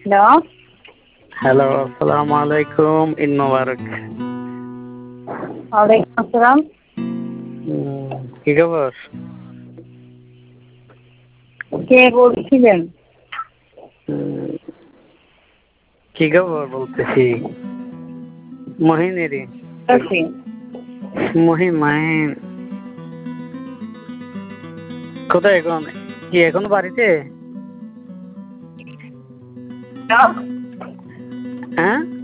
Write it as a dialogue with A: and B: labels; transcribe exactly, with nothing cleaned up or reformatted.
A: Hello
B: hello, আসসালামু আলাইকুম। ঈদ মোবারক।
A: ওয়ালাইকুম আসসালাম।
B: উম, কি খবর?
A: কে বলছিলেন?
B: উম, কি খবর বলতেছি? মহিনেরই।
A: আছি।
B: মহিন মাহিন কোথায় এখন? কি এখনো বাড়িতে?
A: হ্যালো
B: হ্যাঁ